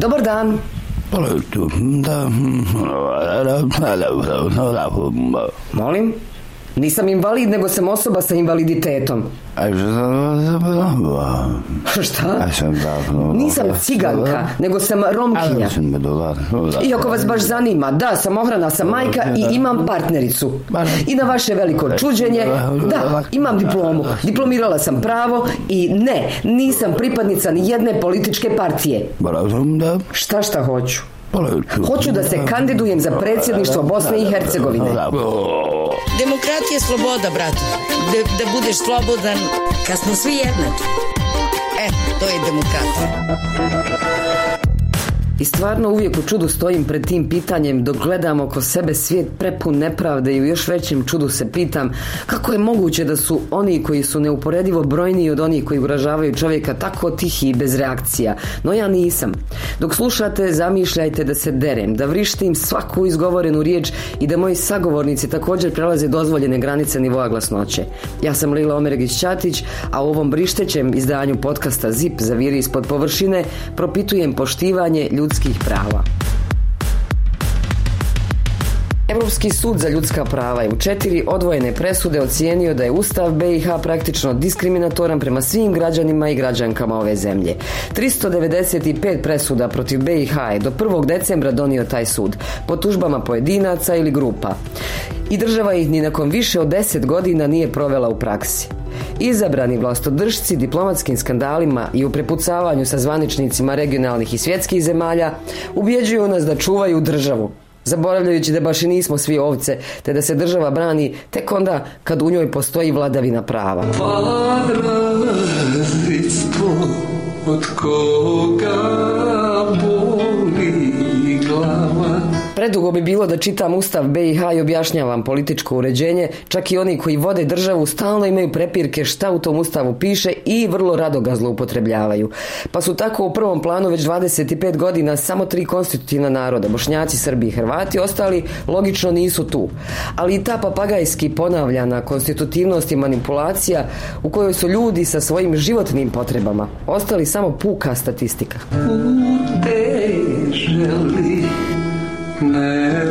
Dobar dan. Molim? Nisam invalid, nego sam osoba sa invaliditetom. Šta? Nisam ciganka, nego sam Romkinja. Iako vas baš zanima, da, samohrana sam majka i imam partnericu. I na vaše veliko čuđenje, da, imam diplomu. Diplomirala sam pravo i ne, nisam pripadnica ni jedne političke partije. Šta hoću? Hoću da se kandidujem za predsjedništvo Bosne i Hercegovine. Demokratija je sloboda, brate. Da budeš slobodan kad smo svi jednaki. To je demokratija. I stvarno uvijek u čudu stojim pred tim pitanjem dok gledam oko sebe svijet prepun nepravde i u još većem čudu se pitam kako je moguće da su oni koji su neuporedivo brojniji od onih koji uražavaju čovjeka tako tihi i bez reakcija. No ja nisam. Dok slušate, zamišljajte da se derem, da vrištim svaku izgovorenu riječ i da moji sagovornici također prelaze dozvoljene granice nivoa glasnoće. Ja sam Lila Omeregić-Ćatić, a u ovom brištećem izdanju podcasta ZIP Zaviri ispod površine propitujem poštivanje ljudskih prava. Europski sud za ljudska prava je u 4 odvojene presude ocijenio da je Ustav BiH praktično diskriminatoran prema svim građanima i građankama ove zemlje. 395 presuda protiv BiH je do 1. decembra donio taj sud, po tužbama pojedinaca ili grupa. I država ih ni nakon više od 10 godina nije provela u praksi. Izabrani vlastodržci diplomatskim skandalima i u prepucavanju sa zvaničnicima regionalnih i svjetskih zemalja ubjeđuju nas da čuvaju državu, zaboravljajući da baš i nismo svi ovce, te da se država brani tek onda kad u njoj postoji vladavina prava. Od koga boli glava. Predugo bi bilo da čitam Ustav BiH i objašnjavam političko uređenje, čak i oni koji vode državu stalno imaju prepirke šta u tom Ustavu piše i vrlo rado ga zloupotrebljavaju. Pa su tako u prvom planu već 25 godina samo 3 konstitutivna naroda, Bošnjaci, Srbi i Hrvati, ostali logično nisu tu. Ali i ta papagajski ponavljana konstitutivnost i manipulacija u kojoj su ljudi sa svojim životnim potrebama ostali samo puka statistika. Ne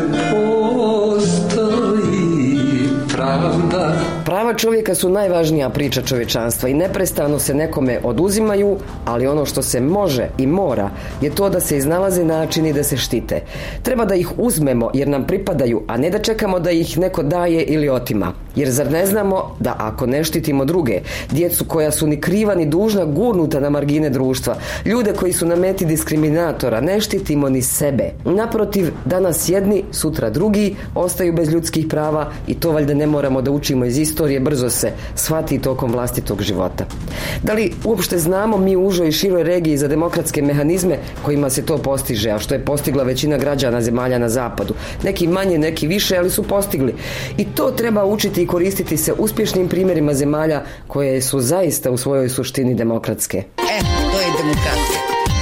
postoji pravda. Prava čovjeka su najvažnija priča čovječanstva i neprestano se nekome oduzimaju, ali ono što se može i mora je to da se iznalaze načini da se štite. Treba da ih uzmemo jer nam pripadaju, a ne da čekamo da ih neko daje ili otima. Jer zar ne znamo da ako ne štitimo druge, djecu koja su ni kriva ni dužna gurnuta na margine društva, ljude koji su na meti diskriminatora, ne štitimo ni sebe. Naprotiv, danas jedni, sutra drugi ostaju bez ljudskih prava i to valjda ne moramo da učimo iz istorije, brzo se shvati tokom vlastitog života. Da li uopšte znamo mi u užoj i široj regiji za demokratske mehanizme kojima se to postiže, a što je postigla većina građana zemalja na zapadu? Neki manje, neki više, ali su postigli. I to treba učiti i koristiti se uspješnim primjerima zemalja koje su zaista u svojoj suštini demokratske. To je demokratija.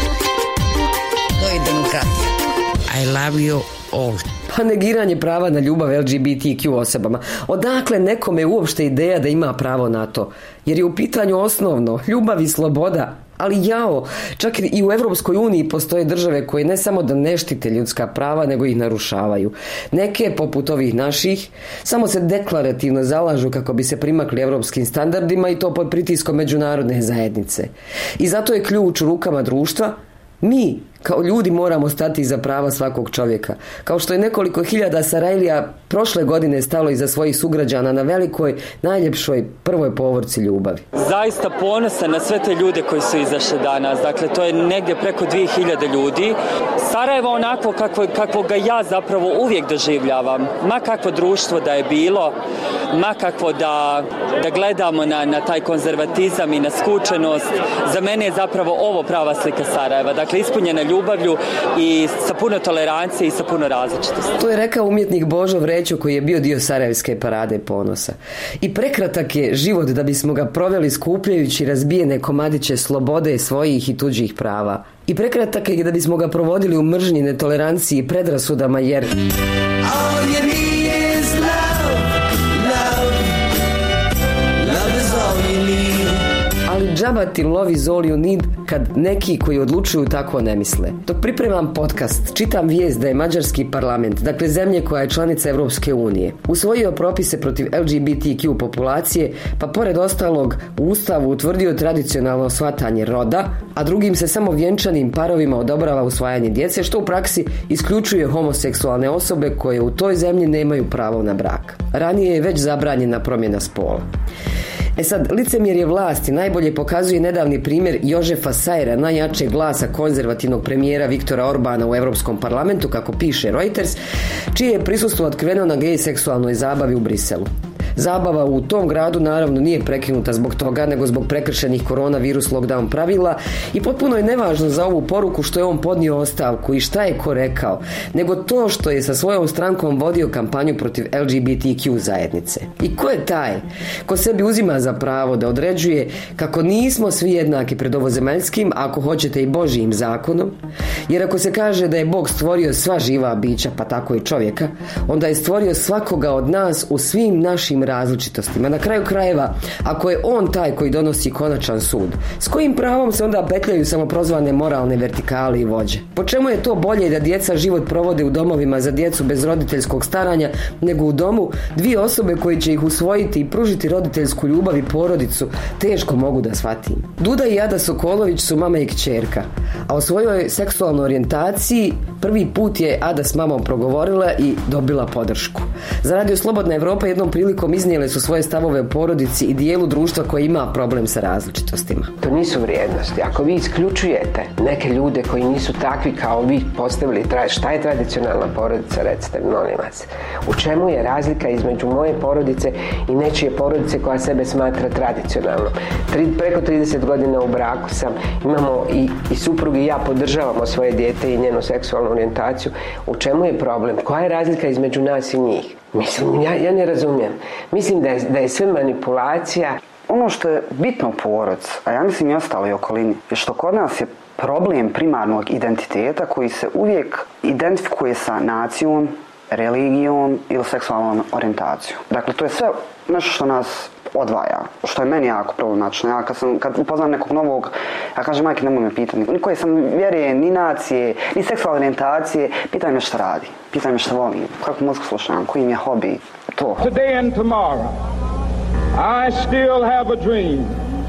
To je demokratija. I love you all. Pa negiranje prava na ljubav LGBTQ osobama. Odakle nekome uopšte ideja da ima pravo na to? Jer je u pitanju osnovno ljubav i sloboda. Ali čak i u Europskoj uniji postoje države koje ne samo da ne štite ljudska prava, nego ih narušavaju. Neke, poput ovih naših, samo se deklarativno zalažu kako bi se primakli europskim standardima i to pod pritiskom međunarodne zajednice. I zato je ključ u rukama društva. Mi, kao ljudi, moramo stati iza prava svakog čovjeka. Kao što je nekoliko hiljada Sarajlija prošle godine stalo iza svojih sugrađana na velikoj, najljepšoj prvoj povorci ljubavi. Zaista ponosan na sve te ljude koji su izašli danas. Dakle, to je negdje preko 2000 ljudi. Sarajevo onako kakvo ga ja zapravo uvijek doživljavam. Ma kakvo društvo da je bilo, ma kakvo da gledamo na taj konzervatizam i na skučenost. Za mene je zapravo ovo prava slika Sarajeva. Dakle, ispunjena ljubavlju i sa puno tolerancije i sa puno različitosti. To je rekao umjetnik Božo Vrećo koji je bio dio Sarajevske parade ponosa. I prekratak je život da bismo ga proveli skupljajući razbijene komadiće slobode svojih i tuđih prava. I prekratak je da bismo ga provodili u mržnji, netoleranciji i predrasudama jer... džaba ti love is all you need kad neki koji odlučuju tako ne misle. Dok pripremam podcast, čitam vijest da je mađarski parlament, dakle zemlje koja je članica Europske unije, usvojio propise protiv LGBTQ populacije, pa pored ostalog u Ustavu utvrdio tradicionalno shvatanje roda, a drugim se samo vjenčanim parovima odobrava usvajanje djece, što u praksi isključuje homoseksualne osobe koje u toj zemlji nemaju pravo na brak. Ranije je već zabranjena promjena spola. Sad, licemjerje vlasti najbolje pokazuje nedavni primjer Jožefa Sajera, najjačeg glasa konzervativnog premijera Viktora Orbana u Europskom parlamentu, kako piše Reuters, čije je prisustvo otkriveno na gej seksualnoj zabavi u Briselu. Zabava u tom gradu naravno nije prekinuta zbog toga, nego zbog prekršenih koronavirus lockdown pravila i potpuno je nevažno za ovu poruku što je on podnio ostavku i šta je ko rekao, nego to što je sa svojom strankom vodio kampanju protiv LGBTQ zajednice. I ko je taj ko sebi uzima za pravo da određuje kako nismo svi jednaki pred ovozemaljskim, ako hoćete i Božijim zakonom, jer ako se kaže da je Bog stvorio sva živa bića, pa tako i čovjeka, onda je stvorio svakoga od nas u svim našim različitostima. Na kraju krajeva, ako je on taj koji donosi konačan sud, s kojim pravom se onda petljaju samoprozvane moralne vertikale i vođe? Po čemu je to bolje da djeca život provode u domovima za djecu bez roditeljskog staranja, nego u domu dvije osobe koje će ih usvojiti i pružiti roditeljsku ljubav i porodicu? Teško mogu da shvatim. Duda i Ada Sokolović su mama i kćerka, a o svojoj seksualnoj orijentaciji prvi put je Ada s mamom progovorila i dobila podršku. Za Radio Slobodna Evropa jednom prilikom iznijele su svoje stavove o porodici i dijelu društva koje ima problem sa različitostima. To nisu vrijednosti. Ako vi isključujete neke ljude koji nisu takvi kao vi postavili, šta je tradicionalna porodica, recite, molim vas. U čemu je razlika između moje porodice i nečije porodice koja sebe smatra tradicionalnom? Preko 30 godina u braku sam, imamo i suprug i ja podržavamo svoje dijete i njenu seksualnu orijentaciju. U čemu je problem? Koja je razlika između nas i njih? Mislim, ja ne razumijem. Mislim da je sve manipulacija. Ono što je bitno u porodcu, a ja mislim i ostaloj okolini, je što kod nas je problem primarnog identiteta koji se uvijek identifikuje sa nacijom, religijom ili seksualnom orijentacijom. Dakle, to je sve nešto što nas odvaja, što je meni jako problematično. Ja kad upoznam nekog novog, ja kažem, majke, nemoj me pitati, ni koje sam vjeruje, ni nacije, ni seksualne orijentacije, pitaj me šta radi, pitaj me šta volim, kakvu muziku slušam, koji im je hobi, to. Today and tomorrow, I still have a dream.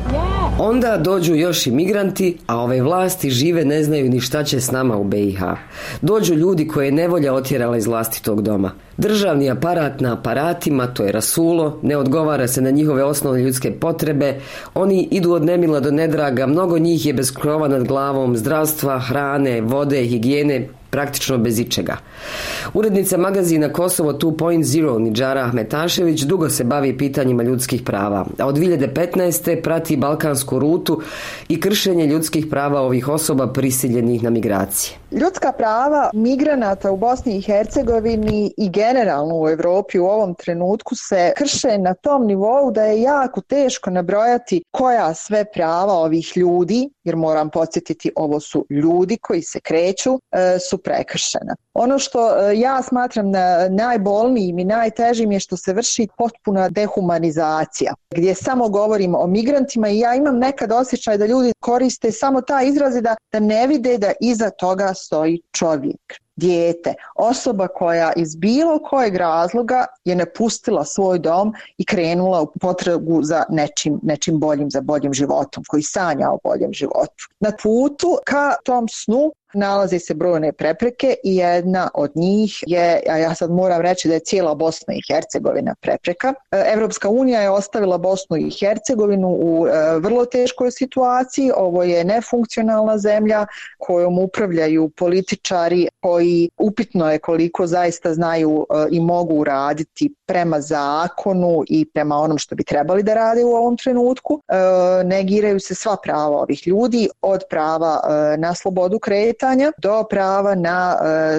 Onda dođu još i migranti, a ove vlasti žive ne znaju ni šta će s nama u BiH. Dođu ljudi koje je nevolja otjerala iz vlastitog doma. Državni aparat na aparatima, to je rasulo, ne odgovara se na njihove osnovne ljudske potrebe, oni idu od nemila do nedraga, mnogo njih je bez krova nad glavom, zdravstva, hrane, vode, higijene, praktično bez ičega. Urednica magazina Kosovo 2.0 Nidžara Ahmetašević dugo se bavi pitanjima ljudskih prava, a od 2015. prati balkansku rutu i kršenje ljudskih prava ovih osoba prisiljenih na migracije. Ljudska prava migranata u Bosni i Hercegovini i generalno u Europi u ovom trenutku se krše na tom nivou da je jako teško nabrojati koja sve prava ovih ljudi, jer moram podsjetiti, ovo su ljudi koji se kreću, su prekršena. Ono što ja smatram najbolnijim i najtežim je što se vrši potpuna dehumanizacija, gdje samo govorimo o migrantima i ja imam nekad osjećaj da ljudi koriste samo taj izraz da ne vide da iza toga stoji čovjek, dijete, osoba koja iz bilo kojeg razloga je napustila svoj dom i krenula u potragu za nečim boljim, za boljim životom, koji sanja o boljem životu. Na putu ka tom snu nalaze se brojne prepreke i jedna od njih je, a ja sad moram reći da je cijela Bosna i Hercegovina prepreka. Evropska unija je ostavila Bosnu i Hercegovinu u vrlo teškoj situaciji. Ovo je nefunkcionalna zemlja kojom upravljaju političari koji upitno je koliko zaista znaju i mogu raditi prema zakonu i prema onom što bi trebali da rade u ovom trenutku. Negiraju se sva prava ovih ljudi, od prava na slobodu kretanja do prava na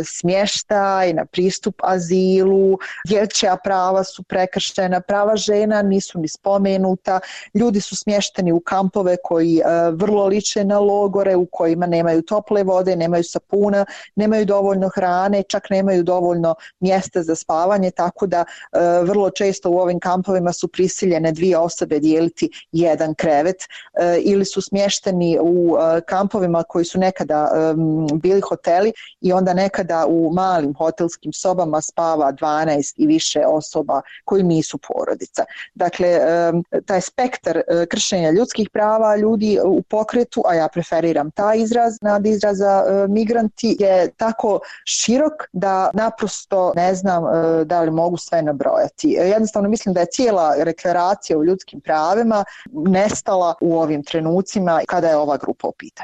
smještaj, na pristup azilu, dječja prava su prekršena, prava žena nisu ni spomenuta, ljudi su smješteni u kampove koji vrlo liče na logore, u kojima nemaju tople vode, nemaju sapuna, nemaju dovoljno dovoljno hrane, čak nemaju dovoljno mjesta za spavanje, tako da vrlo često u ovim kampovima su prisiljene 2 osobe dijeliti jedan krevet ili su smješteni u kampovima koji su nekada bili hoteli i onda nekada u malim hotelskim sobama spava 12 i više osoba koji nisu porodica. Dakle, taj spektar kršenja ljudskih prava ljudi u pokretu, a ja preferiram taj izraz nad izraza migranti, je tako širok da naprosto ne znam da li mogu sve nabrojati. Jednostavno mislim da je cijela deklaracija o ljudskim pravima nestala u ovim trenucima kada je ova grupa u pitanju.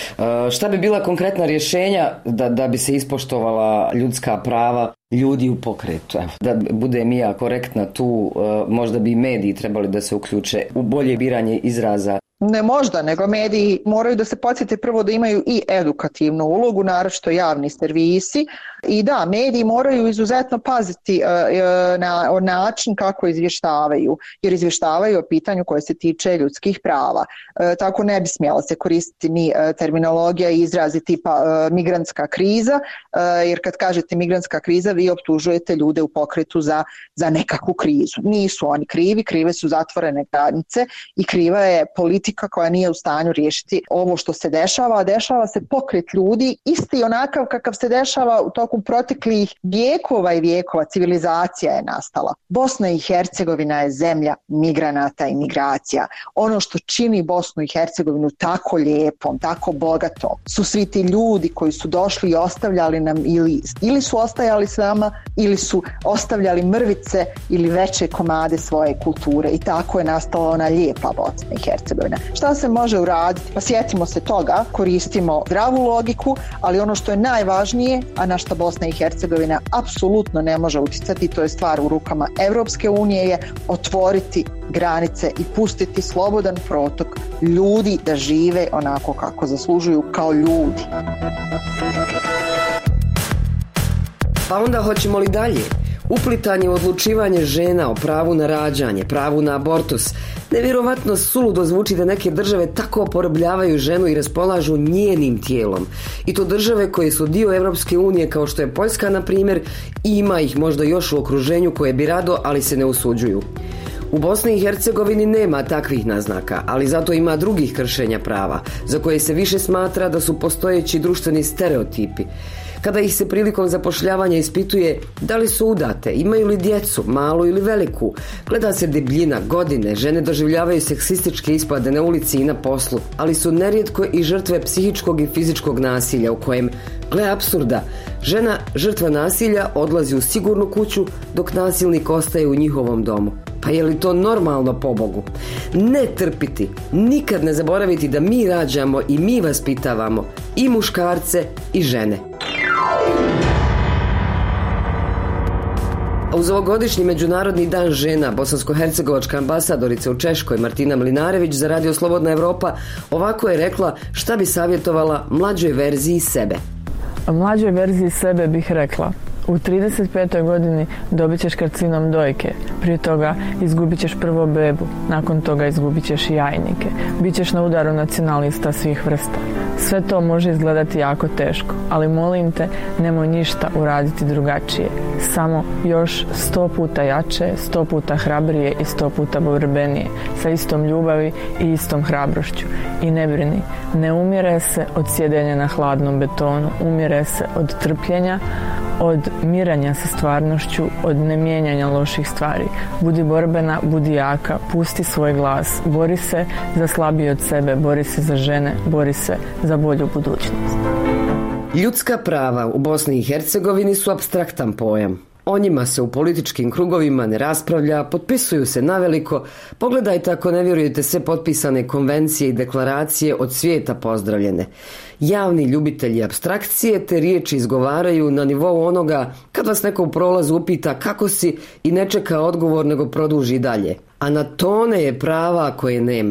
Šta bi bila konkretna rješenja da bi se ispoštovala ljudska prava ljudi u pokretu? Evo, da budem i ja korektna tu, možda bi i mediji trebali da se uključe u bolje biranje izraza. Ne možda, nego mediji moraju da se podsjete prvo da imaju i edukativnu ulogu, naročito javni servisi. I da, mediji moraju izuzetno paziti na način kako izvještavaju, jer izvještavaju o pitanju koje se tiče ljudskih prava. Tako ne bi smjela se koristiti ni terminologija i izrazi tipa migrantska kriza, jer kad kažete migrantska kriza vi optužujete ljude u pokretu za nekakvu krizu. Nisu oni krivi, krive su zatvorene granice i kriva je politika koja nije u stanju riješiti ovo što se dešava, a dešava se pokret ljudi isti onakav kakav se dešava u toku proteklih vijekova i vijekova. Civilizacija je nastala. Bosna i Hercegovina je zemlja migranata i migracija. Ono što čini Bosnu i Hercegovinu tako lijepom, tako bogatom, su svi ti ljudi koji su došli i ostavljali nam ili su ostajali s nama ili su ostavljali mrvice ili veće komade svoje kulture i tako je nastala ona lijepa Bosna i Hercegovina. Šta se može uraditi? Pa sjetimo se toga, koristimo zdravu logiku, ali ono što je najvažnije, a na što Bosna i Hercegovina apsolutno ne može utjecati, to je stvar u rukama Europske unije, je otvoriti granice i pustiti slobodan protok ljudi da žive onako kako zaslužuju kao ljudi. Pa onda hoćemo li dalje? Uplitanje u odlučivanje žena o pravu na rađanje, pravu na abortus. Nevjerovatno suludo zvuči da neke države tako oporobljavaju ženu i raspolažu njenim tijelom. I to države koje su dio Europske unije kao što je Poljska na primjer, i ima ih možda još u okruženju koje bi rado, ali se ne usuđuju. U Bosni i Hercegovini nema takvih naznaka, ali zato ima drugih kršenja prava, za koje se više smatra da su postojeći društveni stereotipi. Kada ih se prilikom zapošljavanja ispituje da li su udate, imaju li djecu, malu ili veliku, gleda se debljina, godine, žene doživljavaju seksističke ispade na ulici i na poslu, ali su nerijetko i žrtve psihičkog i fizičkog nasilja u kojem, gle apsurda, žena žrtva nasilja odlazi u sigurnu kuću dok nasilnik ostaje u njihovom domu. Pa je li to normalno, pobogu? Ne trpiti, nikad ne zaboraviti da mi rađamo i mi vaspitavamo i muškarce i žene. A uz ovogodišnji Međunarodni dan žena, bosansko-hercegovačka ambasadorica u Češkoj Martina Mlinarević za Radio Slobodna Evropa ovako je rekla šta bi savjetovala mlađoj verziji sebe. Mlađoj verziji sebe bih rekla: u 35. godini dobit ćeš karcinom dojke, prije toga izgubit ćeš prvo bebu, nakon toga izgubit ćeš i jajnike, bit ćeš na udaru nacionalista svih vrsta. Sve to može izgledati jako teško, ali molim te, nemoj ništa uraditi drugačije. Samo još 100 puta jače, 100 puta hrabrije i 100 puta borbenije, sa istom ljubavi i istom hrabrošću. I ne brini, ne umire se od sjedenja na hladnom betonu, umire se od trpljenja, od miranja sa stvarnošću, od nemijenjanja loših stvari. Budi borbena, budi jaka, pusti svoj glas, bori se za slabije od sebe, bori se za žene, bori se za bolju budućnost. Ljudska prava u Bosni i Hercegovini su apstraktan pojam. O njima se u političkim krugovima ne raspravlja, potpisuju se naveliko. Pogledajte ako ne vjerujete sve potpisane konvencije i deklaracije od svijeta pozdravljene. Javni ljubitelji apstrakcije te riječi izgovaraju na nivou onoga kad vas neko u prolazu upita kako si i ne čeka odgovor nego produži dalje. A na tone je prava koje nemamo.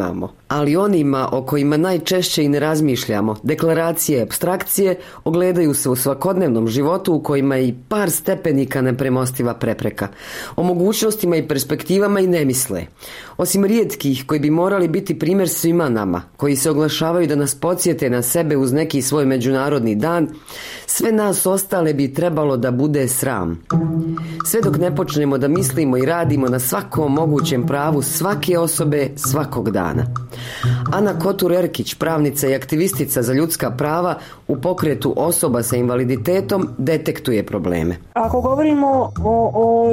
ali onima o kojima najčešće i ne razmišljamo. Deklaracije, apstrakcije ogledaju se u svakodnevnom životu u kojima je i par stepenika nepremostiva prepreka. O mogućnostima i perspektivama i ne misle. Osim rijetkih koji bi morali biti primjer svima nama, koji se oglašavaju da nas podsjete na sebe uz neki svoj međunarodni dan, sve nas ostale bi trebalo da bude sram. Sve dok ne počnemo da mislimo i radimo na svakom mogućem pravu svake osobe svakog dana. Ana Kotur-Erkić, pravnica i aktivistica za ljudska prava u pokretu osoba sa invaliditetom, detektuje probleme. Ako govorimo o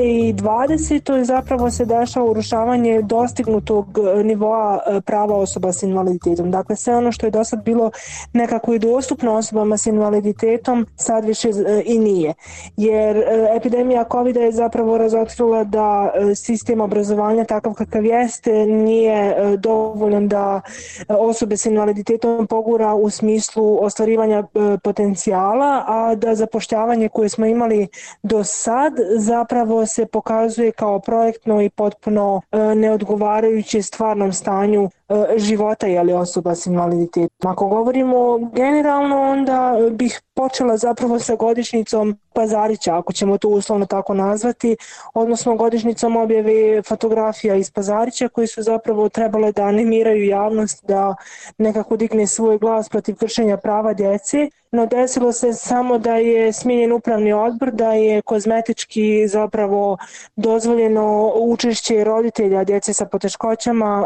2020. zapravo se dešava urušavanje dostignutog nivoa prava osoba s invaliditetom. Dakle, sve ono što je do sad bilo nekako i dostupno osobama s invaliditetom, sad više i nije. Jer epidemija COVID je zapravo razotkrila da sistem obrazovanja takav kakav jeste nije dovoljan da osobe s invaliditetom pogura u smislu ostvarivanja potencijala, a da zapošljavanje koje smo imali do sad zapravo se pokazuje kao projektno i potpuno neodgovarajuće stvarnom stanju života osoba s invaliditetom. Ako govorimo generalno, onda bih počela zapravo sa godišnjicom Pazarića, ako ćemo to uslovno tako nazvati, odnosno godišnjicom objave fotografija iz Pazarića koji su zapravo trebale da animiraju javnost da nekako digne svoj glas protiv kršenja prava djece. No desilo se samo da je smijenjen upravni odbor, da je kozmetički zapravo dozvoljeno učešće roditelja djece sa poteškoćama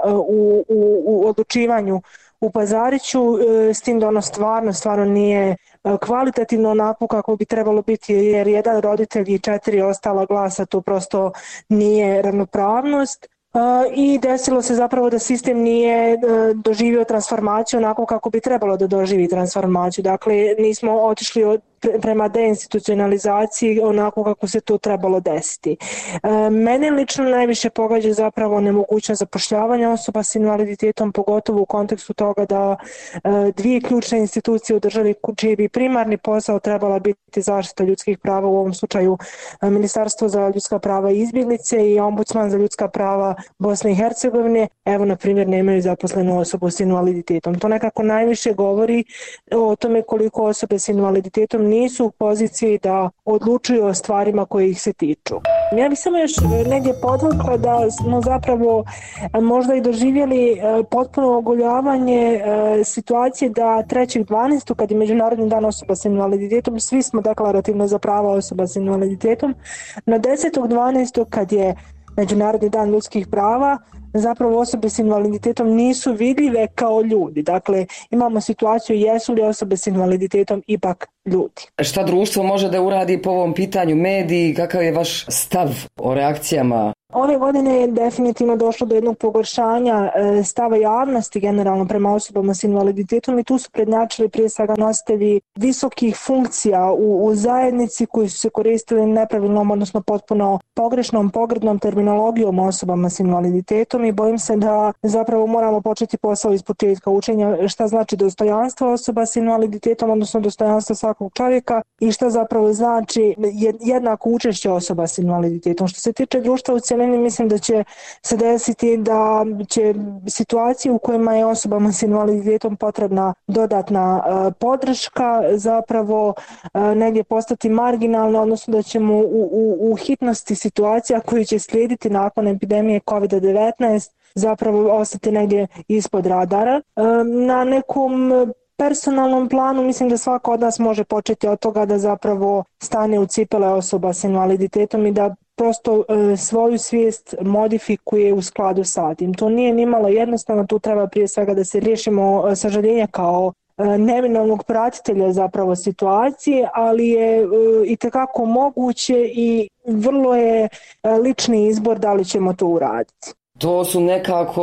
u odlučivanju u Pazariću, s tim da ono stvarno nije kvalitativno onako kako bi trebalo biti, jer jedan roditelj i 4 ostala glasa, to prosto nije ravnopravnost. I desilo se zapravo da sistem nije doživio transformaciju onako kako bi trebalo da doživi transformaciju. Dakle, nismo otišli prema deinstitucionalizaciji onako kako se to trebalo desiti. Mene lično najviše pogađa zapravo nemogućnost zapošljavanja osoba s invaliditetom, pogotovo u kontekstu toga da dvije ključne institucije u državi čiji bi primarni posao trebala biti zaštita ljudskih prava, u ovom slučaju Ministarstvo za ljudska prava i izbjeglice i Ombudsman za ljudska prava Bosne i Hercegovine, evo na primjer nemaju zaposlenu osobu s invaliditetom. To nekako najviše govori o tome koliko osobe s invaliditetom nisu u poziciji da odlučuju o stvarima koje ih se tiču. Ja bih samo još negdje podvukla da smo zapravo možda i doživjeli potpuno ogoljavanje situacije da 3.12. kad je Međunarodni dan osoba s invaliditetom, svi smo deklarativno za prava osoba s invaliditetom, na 10.12. kad je Međunarodni dan ljudskih prava, zapravo osobe s invaliditetom nisu vidljive kao ljudi. Dakle, imamo situaciju jesu li osobe s invaliditetom ipak ljudi. Šta društvo može da uradi po ovom pitanju, mediji, kakav je vaš stav o reakcijama? Ove godine je definitivno došlo do jednog pogoršanja stava javnosti generalno prema osobama s invaliditetom i tu su prednjačili prije svega nositelji visokih funkcija u zajednici koji su se koristili nepravilnom, odnosno potpuno pogrešnom, pogrdnom terminologijom osobama s invaliditetom i bojim se da zapravo moramo početi posao iz početka učenja šta znači dostojanstvo osoba s invaliditetom, odnosno dostojanstvo svakog čovjeka i šta zapravo znači jednako učešće osoba s invaliditetom. Što se tiče društva u cjelini, mislim da će se desiti da će situacije u kojima je osobama s invaliditetom potrebna dodatna podrška zapravo negdje postati marginalna, odnosno da ćemo u hitnosti situacija koji će slijediti nakon epidemije COVID-19 zapravo ostati negdje ispod radara. Na nekom personalnom planu mislim da svako od nas može početi od toga da zapravo stane u cipele osoba s invaliditetom i da prosto svoju svijest modifikuje u skladu sa tim. To nije nimalo jednostavno, tu treba prije svega da se riješimo sažaljenja kao neminovnog pratitelja zapravo situacije, ali je itekako moguće i vrlo je lični izbor da li ćemo to uraditi. To su nekako,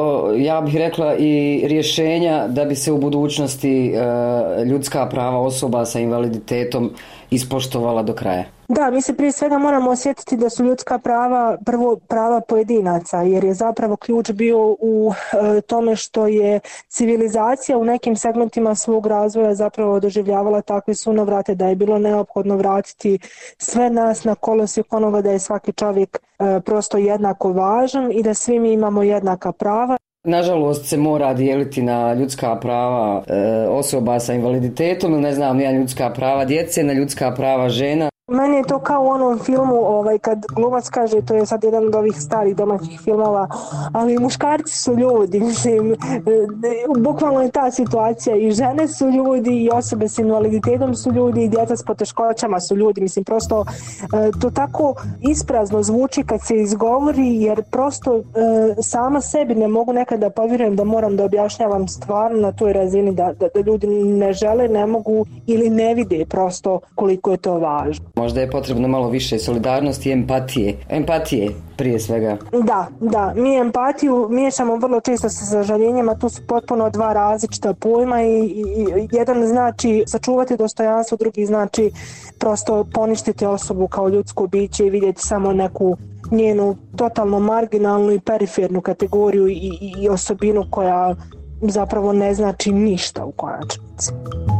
ja bih rekla, i rješenja da bi se u budućnosti ljudska prava osoba sa invaliditetom ispoštovala do kraja. Da, mi se prije svega moramo osjetiti da su ljudska prava prvo prava pojedinaca, jer je zapravo ključ bio u tome što je civilizacija u nekim segmentima svog razvoja zapravo doživljavala takve sunovrate da je bilo neophodno vratiti sve nas na kolosijek onoga da je svaki čovjek prosto jednako važan i da svi mi imamo jednaka prava. Nažalost se mora dijeliti na ljudska prava osoba sa invaliditetom, ne znam, na ljudska prava djece, na ljudska prava žena. Meni je to kao u onom filmu kad glumac kaže, to je sad jedan od ovih starih domaćih filmova, ali muškarci su ljudi, mislim, bukvalno je ta situacija, i žene su ljudi, i osobe s invaliditetom su ljudi, i djeca s poteškoćama su ljudi, mislim, prosto to tako isprazno zvuči kad se izgovori, jer prosto sama sebi ne mogu nekada da povjerujem da moram da objašnjavam stvarno na toj razini da ljudi ne žele, ne mogu ili ne vide prosto koliko je to važno. Možda je potrebno malo više solidarnosti i empatije. Empatije prije svega. Da. Mi empatiju miješamo vrlo često sa sažaljenjem, a tu su potpuno dva različita pojma i jedan znači sačuvati dostojanstvo, drugi znači prosto poništiti osobu kao ljudsko biće i vidjeti samo neku njenu totalno marginalnu i perifernu kategoriju i osobinu koja zapravo ne znači ništa u konačnici.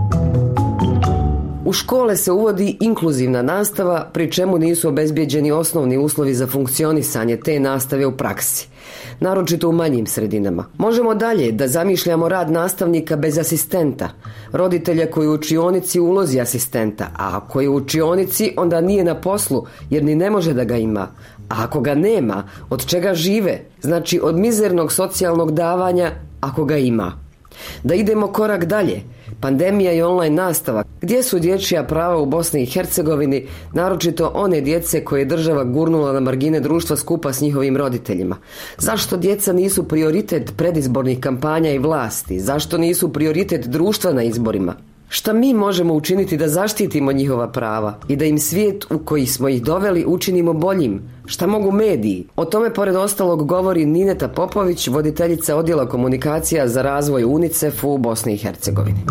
U škole se uvodi inkluzivna nastava, pri čemu nisu obezbijeđeni osnovni uslovi za funkcionisanje te nastave u praksi, naročito u manjim sredinama. Možemo dalje da zamišljamo rad nastavnika bez asistenta, roditelja koji u učionici ulozi asistenta, a ako je u učionici onda nije na poslu jer ni ne može da ga ima. A ako ga nema, od čega žive? Znači od mizernog socijalnog davanja ako ga ima. Da idemo korak dalje. Pandemija i online nastava. Gdje su dječja prava u Bosni i Hercegovini, naročito one djece koje je država gurnula na margine društva skupa s njihovim roditeljima? Zašto djeca nisu prioritet predizbornih kampanja i vlasti? Zašto nisu prioritet društva na izborima? Šta mi možemo učiniti da zaštitimo njihova prava i da im svijet u koji smo ih doveli učinimo boljim? Šta mogu mediji? O tome pored ostalog govori Nineta Popović, voditeljica odjela komunikacija za razvoj UNICEF u Bosni i Hercegovini.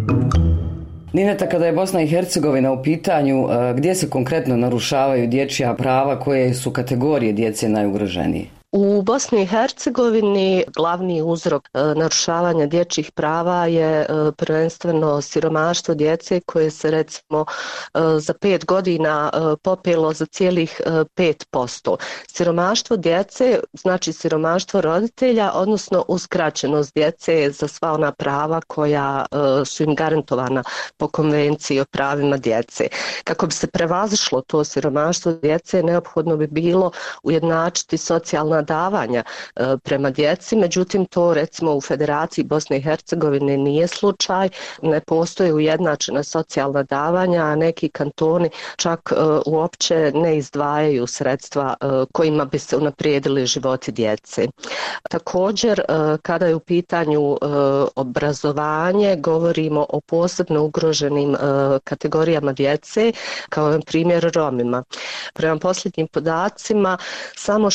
Nineta, kada je Bosna i Hercegovina u pitanju, gdje se konkretno narušavaju dječja prava, koje su kategorije djece najugroženije? U Bosni i Hercegovini glavni uzrok narušavanja dječjih prava je prvenstveno siromaštvo djece koje se recimo za 5 godina popelo za cijelih 5%. Siromaštvo djece znači siromaštvo roditelja, odnosno uskraćenost djece za sva ona prava koja su im garantovana po Konvenciji o pravima djece. Kako bi se prevazišlo to siromaštvo djece, neophodno bi bilo ujednačiti socijalna davanja prema djeci, međutim to recimo u Federaciji Bosne i Hercegovine nije slučaj, ne postoje ujednačena socijalna davanja, a neki kantoni čak uopće ne izdvajaju sredstva kojima bi se unaprijedili životi djece. Također, kada je u pitanju obrazovanje, govorimo o posebno ugroženim kategorijama djece, kao na primjer Romima. Prema posljednjim podacima, samo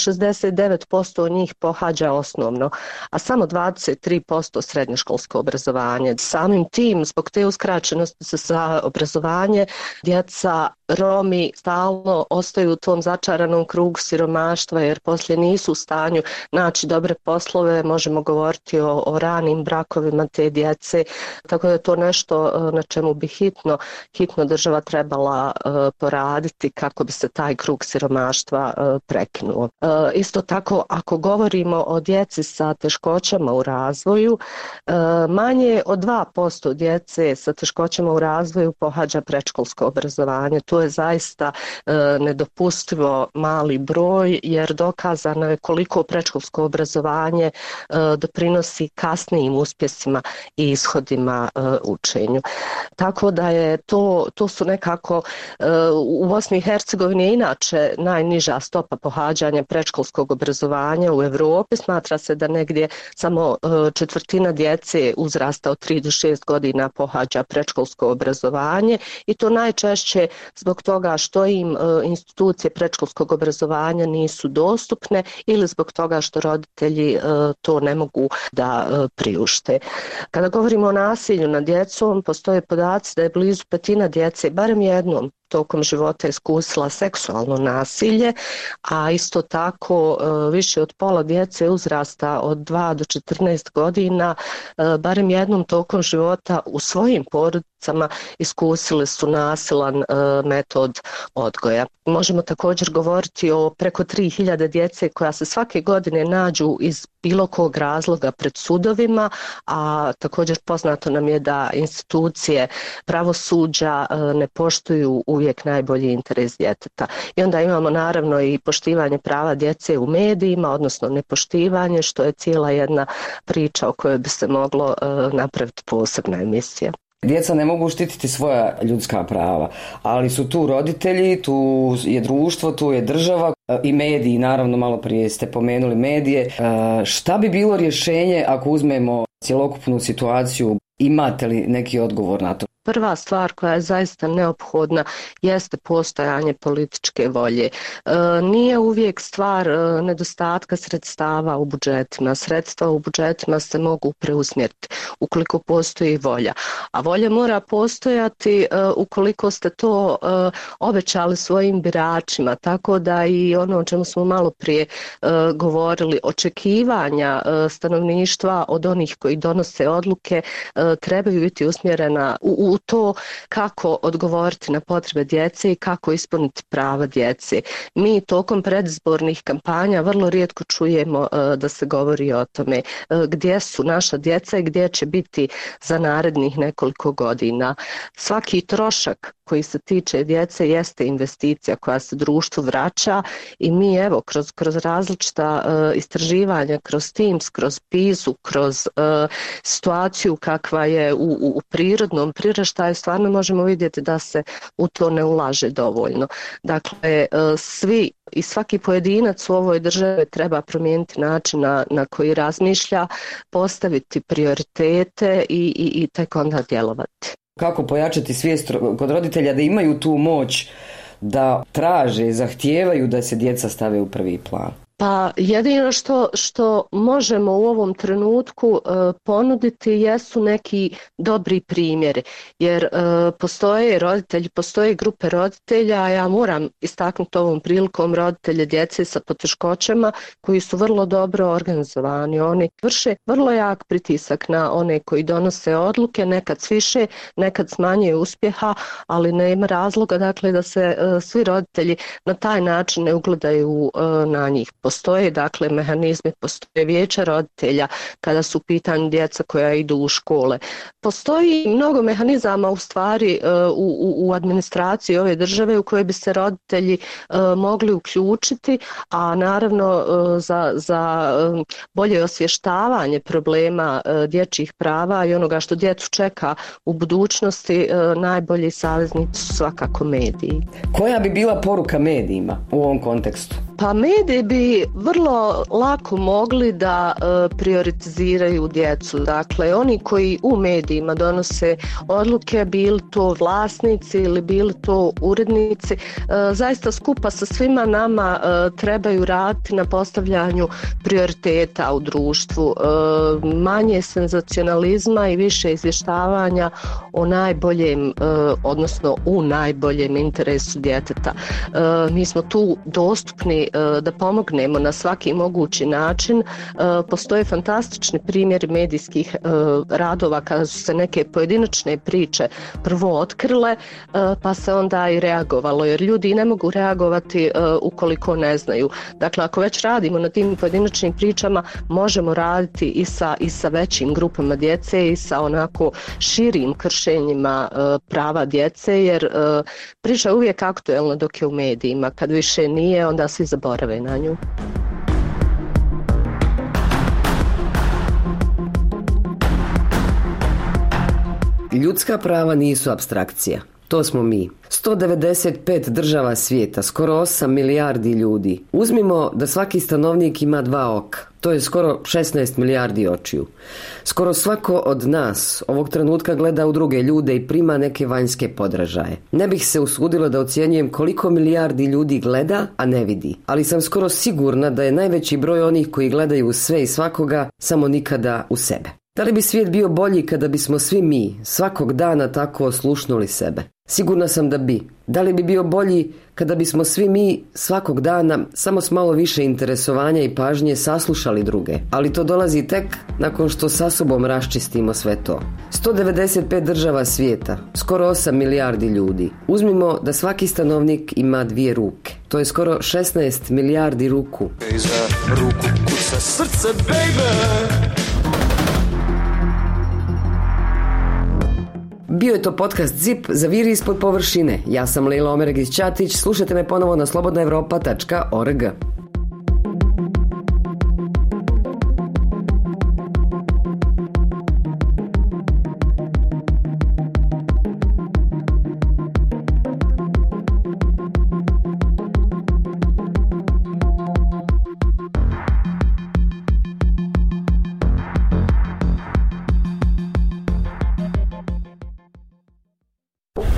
69% njih pohađa osnovno, a samo 23% srednjoškolsko obrazovanje. Samim tim, zbog te uskraćenosti za obrazovanje, djeca Romi stalno ostaju u tom začaranom krugu siromaštva jer poslije nisu u stanju naći dobre poslove, možemo govoriti o ranim brakovima te djece, tako da je to nešto na čemu bi hitno država trebala poraditi kako bi se taj krug siromaštva prekinuo. Isto tako, ako govorimo o djeci sa teškoćama u razvoju, manje od 2% djece sa teškoćama u razvoju pohađa predškolsko obrazovanje. To je zaista nedopustivo mali broj jer dokazano je koliko predškolsko obrazovanje doprinosi kasnijim uspjesima i ishodima učenju. Tako da je to su nekako u Bosni i Hercegovini je inače najniža stopa pohađanja predškolskog obrazovanja u Europi. Smatra se da negdje samo četvrtina djece uzrasta od 3 do 6 godina pohađa predškolsko obrazovanje i to najčešće zbog toga što im institucije predškolskog obrazovanja nisu dostupne ili zbog toga što roditelji to ne mogu da priušte. Kada govorimo o nasilju nad djecom, postoje podaci da je blizu petina djece barem jednom tokom života iskusila seksualno nasilje, a isto tako više od pola djece uzrasta od 2 do 14 godina barem jednom tokom života u svojim porodicama iskusili su nasilan metod odgoja. Možemo također govoriti o preko 3000 djece koja se svake godine nađu bilo kog razloga pred sudovima, a također poznato nam je da institucije pravosuđa ne poštuju uvijek najbolji interes djeteta. I onda imamo naravno i poštivanje prava djece u medijima, odnosno nepoštivanje, što je cijela jedna priča o kojoj bi se moglo napraviti posebna emisija. Djeca ne mogu štititi svoja ljudska prava, ali su tu roditelji, tu je društvo, tu je država i mediji, naravno malo prije ste pomenuli medije. Šta bi bilo rješenje ako uzmemo cjelokupnu situaciju? Imate li neki odgovor na to? Prva stvar koja je zaista neophodna jeste postojanje političke volje. Nije uvijek stvar nedostatka sredstava u budžetima. Sredstva u budžetima se mogu preusmjeriti ukoliko postoji volja. A volja mora postojati ukoliko ste to obećali svojim biračima. Tako da i ono o čemu smo malo prije govorili, očekivanja stanovništva od onih koji donose odluke trebaju biti usmjerena u to kako odgovoriti na potrebe djece i kako ispuniti prava djece. Mi tokom predizbornih kampanja vrlo rijetko čujemo da se govori o tome gdje su naša djeca i gdje će biti za narednih nekoliko godina. Svaki trošak koji se tiče djece jeste investicija koja se društvu vraća i mi evo kroz različita istraživanja, kroz Teams, kroz PISA, kroz situaciju kakva je u prirodnom priraštaju, stvarno možemo vidjeti da se u to ne ulaže dovoljno. Dakle, svi i svaki pojedinac u ovoj državi treba promijeniti način na koji razmišlja, postaviti prioritete i tek onda djelovati. Kako pojačati svijest kod roditelja da imaju tu moć da traže, zahtijevaju da se djeca stave u prvi plan? Pa jedino što možemo u ovom trenutku ponuditi jesu neki dobri primjeri, jer postoje roditelji, postoje grupe roditelja, a ja moram istaknuti ovom prilikom roditelje djece sa poteškoćama koji su vrlo dobro organizovani. Oni vrše vrlo jak pritisak na one koji donose odluke, nekad s više, nekad s manje uspjeha, ali nema razloga dakle da se svi roditelji na taj način ne ugledaju na njih. Postoje dakle mehanizmi, postoje vijeća roditelja kada su u pitanju djeca koja idu u škole. Postoji mnogo mehanizama u stvari u administraciji ove države u koje bi se roditelji mogli uključiti, a naravno za bolje osvještavanje problema dječjih prava i onoga što djecu čeka u budućnosti, najbolji saveznici su svakako mediji. Koja bi bila poruka medijima u ovom kontekstu? Pa mediji bi vrlo lako mogli da prioritiziraju djecu. Dakle, oni koji u medijima donose odluke, bili to vlasnici ili bili to urednici, zaista skupa sa svima nama trebaju raditi na postavljanju prioriteta u društvu. Manje senzacionalizma i više izvještavanja o najboljem, odnosno u najboljem interesu djeteta. Mi smo tu dostupni da pomognemo na svaki mogući način. Postoje fantastični primjeri medijskih radova kada su se neke pojedinačne priče prvo otkrile, pa se onda i reagovalo, jer ljudi ne mogu reagovati ukoliko ne znaju. Dakle, ako već radimo na tim pojedinačnim pričama, možemo raditi i sa većim grupama djece i sa onako širim kršenjima prava djece, jer priča je uvijek aktuelna dok je u medijima. Kad više nije, onda svi zaborave na nju. Ljudska prava nisu apstrakcija. To smo mi. 195 država svijeta, skoro 8 milijardi ljudi. Uzmimo da svaki stanovnik ima 2 oka. To je skoro 16 milijardi očiju. Skoro svako od nas ovog trenutka gleda u druge ljude i prima neke vanjske podražaje. Ne bih se usudila da ocjenjujem koliko milijardi ljudi gleda, a ne vidi. Ali sam skoro sigurna da je najveći broj onih koji gledaju sve i svakoga, samo nikada u sebe. Da li bi svijet bio bolji kada bismo svi mi svakog dana tako oslušnuli sebe? Sigurna sam da bi. Da li bi bio bolji kada bismo svi mi svakog dana samo s malo više interesovanja i pažnje saslušali druge? Ali to dolazi tek nakon što sa sobom raščistimo sve to. 195 država svijeta, skoro 8 milijardi ljudi. Uzmimo da svaki stanovnik ima 2 ruke. To je skoro 16 milijardi ruku. Za ruku kuca srce, baby. Bio je to podcast ZIP Zaviri ispod površine. Ja sam Lejla Omeregić-Ćatić. Slušajte me ponovo na slobodnaevropa.org.